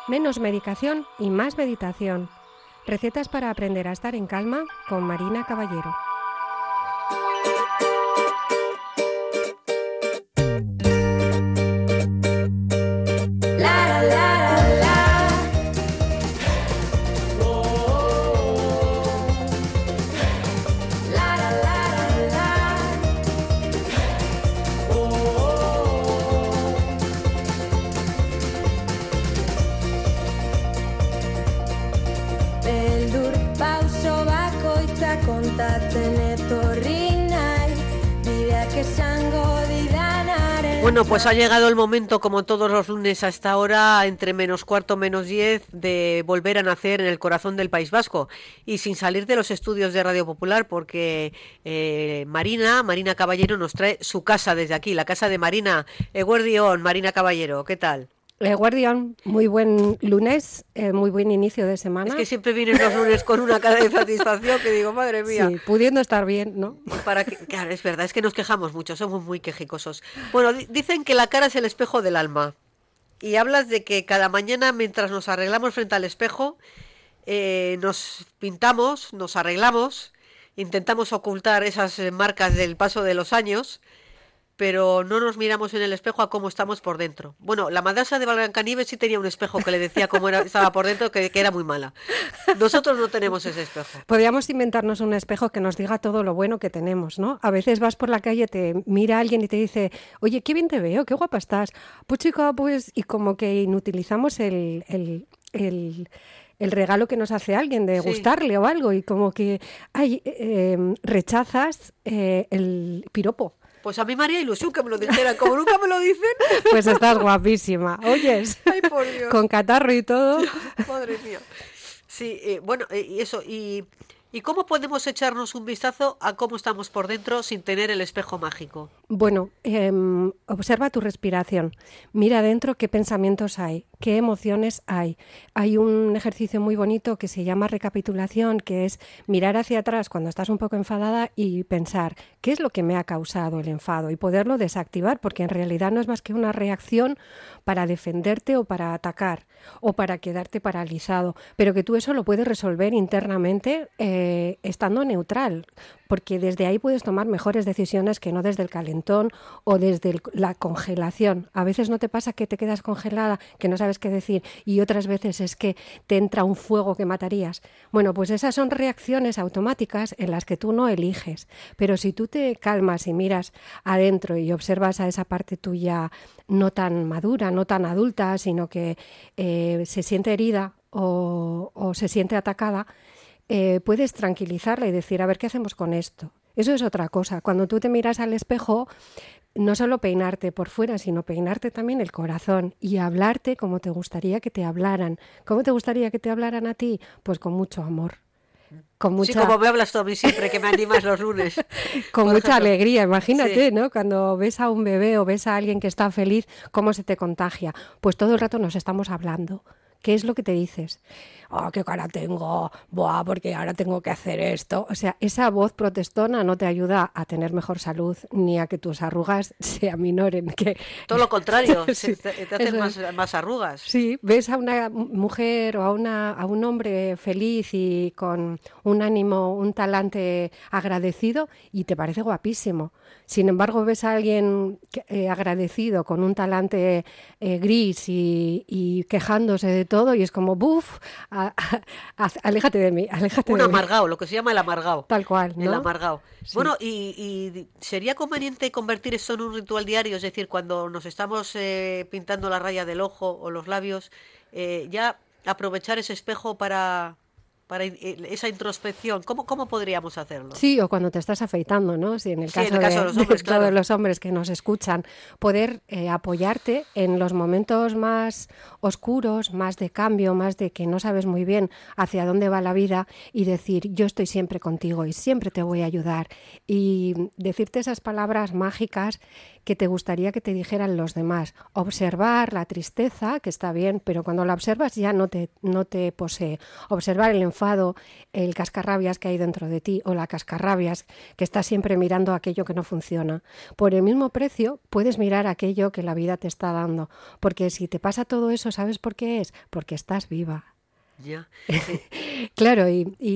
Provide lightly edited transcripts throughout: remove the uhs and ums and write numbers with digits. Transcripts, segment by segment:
Menos medicación y más meditación. Recetas para aprender a estar en calma con Marina Caballero. Bueno, pues ha llegado el momento, como todos los lunes a esta hora, entre -4, -10, de volver a nacer en el corazón del País Vasco y sin salir de los estudios de Radio Popular, porque Marina Caballero nos trae su casa desde aquí, la casa de Marina. Eguerdión, Marina Caballero, ¿qué tal? Guardián, muy buen lunes, muy buen inicio de semana. Es que siempre vienes los lunes con una cara de satisfacción que digo, madre mía. Sí, pudiendo estar bien, ¿no? Claro, es verdad, es que nos quejamos mucho, somos muy quejicosos. Bueno, dicen que la cara es el espejo del alma. Y hablas de que cada mañana, mientras nos arreglamos frente al espejo, nos pintamos, nos arreglamos, intentamos ocultar esas marcas del paso de los años, pero no nos miramos en el espejo a cómo estamos por dentro. Bueno, la madrastra de Blancanieves sí tenía un espejo que le decía cómo estaba por dentro, que era muy mala. Nosotros no tenemos ese espejo. Podríamos inventarnos un espejo que nos diga todo lo bueno que tenemos, ¿no? A veces vas por la calle, te mira alguien y te dice, oye, qué bien te veo, qué guapa estás. Pues chica, pues... Y como que inutilizamos el regalo que nos hace alguien de gustarle o algo, y como que rechazas el piropo. Pues a mí me haría ilusión que me lo dijeran, como nunca me lo dicen. Pues estás guapísima, oyes. Ay, por Dios. Con catarro y todo. Madre mía. Sí, bueno, y eso, ¿y cómo podemos echarnos un vistazo a cómo estamos por dentro sin tener el espejo mágico? Bueno, observa tu respiración, mira adentro qué pensamientos hay, qué emociones hay. Hay un ejercicio muy bonito que se llama recapitulación, que es mirar hacia atrás cuando estás un poco enfadada y pensar qué es lo que me ha causado el enfado y poderlo desactivar, porque en realidad no es más que una reacción para defenderte o para atacar o para quedarte paralizado, pero que tú eso lo puedes resolver internamente estando neutral, porque desde ahí puedes tomar mejores decisiones que no desde el calentón o desde la congelación. A veces no te pasa que te quedas congelada, que no sabes qué decir, y otras veces es que te entra un fuego que matarías. Bueno, pues esas son reacciones automáticas en las que tú no eliges, pero si tú te calmas y miras adentro y observas a esa parte tuya no tan madura, no tan adulta, sino que se siente herida o se siente atacada, puedes tranquilizarla y decir, a ver, ¿qué hacemos con esto? Eso es otra cosa. Cuando tú te miras al espejo, no solo peinarte por fuera, sino peinarte también el corazón y hablarte como te gustaría que te hablaran. ¿Cómo te gustaría que te hablaran a ti? Pues con mucho amor. Sí, como me hablas tú a mí siempre, que me animas los lunes. Con mucha alegría, imagínate, sí, ¿no? Cuando ves a un bebé o ves a alguien que está feliz, ¿cómo se te contagia? Pues todo el rato nos estamos hablando. ¿Qué es lo que te dices? ¡Oh, qué cara tengo! ¡Buah, porque ahora tengo que hacer esto! O sea, esa voz protestona no te ayuda a tener mejor salud ni a que tus arrugas se aminoren. Todo lo contrario, sí, te hacen más arrugas. Sí, ves a una mujer o a un hombre feliz y con un ánimo, un talante agradecido y te parece guapísimo. Sin embargo, ves a alguien agradecido con un talante gris y quejándose de todo y es como, ¡buf! Aléjate de mí, aléjate de mí. Un amargao, lo que se llama el amargao. Tal cual, ¿no? El amargao. Sí. Bueno, y ¿sería conveniente convertir esto en un ritual diario? Es decir, cuando nos estamos pintando la raya del ojo o los labios, ya aprovechar ese espejo para esa introspección. ¿Cómo podríamos hacerlo? Sí, o cuando te estás afeitando, ¿no? Sí, en el caso de los hombres, de claro. todos los hombres que nos escuchan, poder apoyarte en los momentos más oscuros, más de cambio, más de que no sabes muy bien hacia dónde va la vida y decir, yo estoy siempre contigo y siempre te voy a ayudar. Y decirte esas palabras mágicas que te gustaría que te dijeran los demás. Observar la tristeza, que está bien, pero cuando la observas ya no te posee. Observar el enfado, el cascarrabias que hay dentro de ti o la cascarrabias que está siempre mirando aquello que no funciona. Por el mismo precio puedes mirar aquello que la vida te está dando, porque si te pasa todo eso, ¿sabes por qué es? Porque estás viva. Ya. Claro,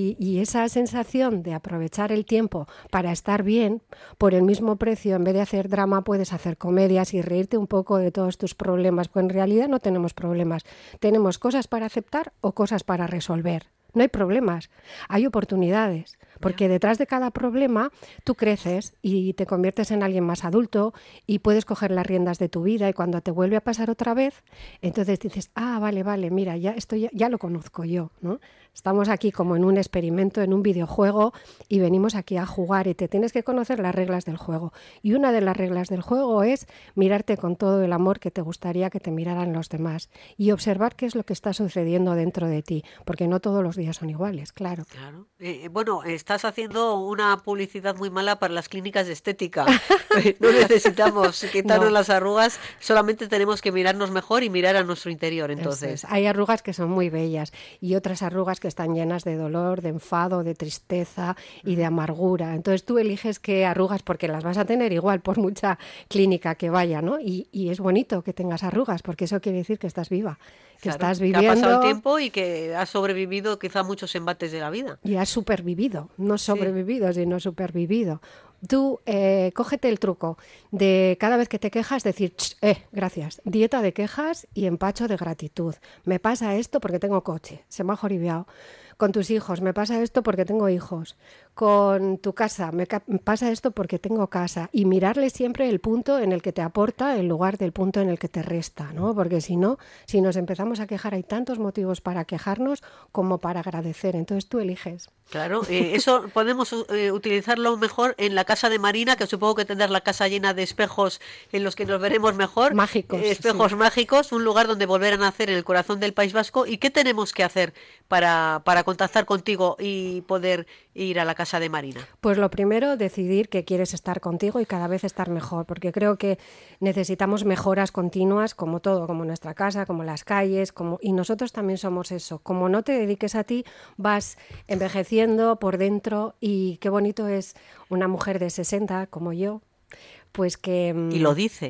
y esa sensación de aprovechar el tiempo para estar bien, por el mismo precio, en vez de hacer drama, puedes hacer comedias y reírte un poco de todos tus problemas, pues en realidad no tenemos problemas, tenemos cosas para aceptar o cosas para resolver. No hay problemas, hay oportunidades, porque detrás de cada problema tú creces y te conviertes en alguien más adulto y puedes coger las riendas de tu vida, y cuando te vuelve a pasar otra vez, entonces dices, vale, mira, esto ya lo conozco yo, ¿no? Estamos aquí como en un experimento, en un videojuego, y venimos aquí a jugar y te tienes que conocer las reglas del juego. Y una de las reglas del juego es mirarte con todo el amor que te gustaría que te miraran los demás y observar qué es lo que está sucediendo dentro de ti, porque no todos los días son iguales, claro. Bueno, estás haciendo una publicidad muy mala para las clínicas de estética. No necesitamos quitarnos las arrugas, solamente tenemos que mirarnos mejor y mirar a nuestro interior, entonces. Hay arrugas que son muy bellas y otras arrugas que están llenas de dolor, de enfado, de tristeza y de amargura. Entonces tú eliges qué arrugas, porque las vas a tener igual por mucha clínica que vaya, ¿no? Y es bonito que tengas arrugas, porque eso quiere decir que estás viva, que estás viviendo. Que ha pasado el tiempo y que has sobrevivido quizá a muchos embates de la vida. Y has supervivido, no sobrevivido, sino supervivido. Tú cógete el truco de cada vez que te quejas decir, gracias, dieta de quejas y empacho de gratitud. Me pasa esto porque tengo coche, se me ha joribiado. Con tus hijos, me pasa esto porque tengo hijos. Con tu casa, me pasa esto porque tengo casa. Y mirarle siempre el punto en el que te aporta en lugar del punto en el que te resta, ¿no? Porque si no, si nos empezamos a quejar, hay tantos motivos para quejarnos como para agradecer. Entonces tú eliges. Claro, eso podemos utilizarlo mejor en la casa de Marina, que supongo que tendrás la casa llena de espejos en los que nos veremos mejor. Mágicos. Espejos mágicos, un lugar donde volver a nacer en el corazón del País Vasco. ¿Y qué tenemos que hacer para contactar contigo y poder ir a la casa de Marina? Pues lo primero, decidir que quieres estar contigo y cada vez estar mejor, porque creo que necesitamos mejoras continuas, como todo, como nuestra casa, como las calles, y nosotros también somos eso. Como no te dediques a ti, vas envejeciendo por dentro, y qué bonito es una mujer de 60 como yo, pues que... Y lo dice.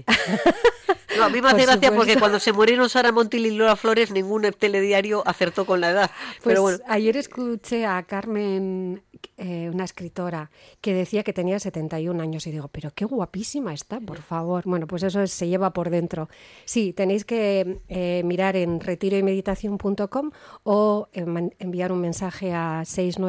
No, a mí me hace gracia porque cuando se murieron Sara Montiel y Lola Flores, ningún telediario acertó con la edad. Pues pero bueno. Ayer escuché a Carmen, una escritora, que decía que tenía 71 años y digo, pero qué guapísima está, por favor. Bueno, pues eso se lleva por dentro. Sí, tenéis que mirar en retiroymeditación.com o enviar un mensaje a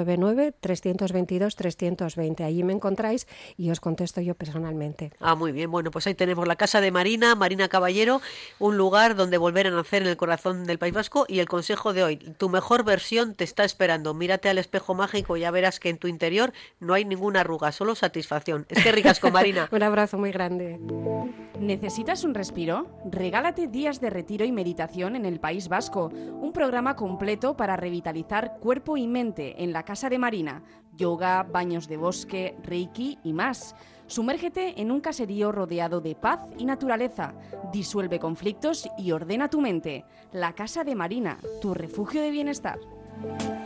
699-322-320. Allí me encontráis y os contesto yo personalmente. Muy bien. Bueno, pues ahí tenemos la casa de Marina Caballero, un lugar donde volver a nacer en el corazón del País Vasco. Y el consejo de hoy, tu mejor versión te está esperando. Mírate al espejo mágico y ya verás que en tu interior no hay ninguna arruga, solo satisfacción. Es que ricasco, Marina. Un abrazo muy grande. ¿Necesitas un respiro? Regálate días de retiro y meditación en el País Vasco, un programa completo para revitalizar cuerpo y mente en la casa de Marina, yoga, baños de bosque, reiki y más. Sumérgete en un caserío rodeado de paz y naturaleza, disuelve conflictos y ordena tu mente. La casa de Marina, tu refugio de bienestar.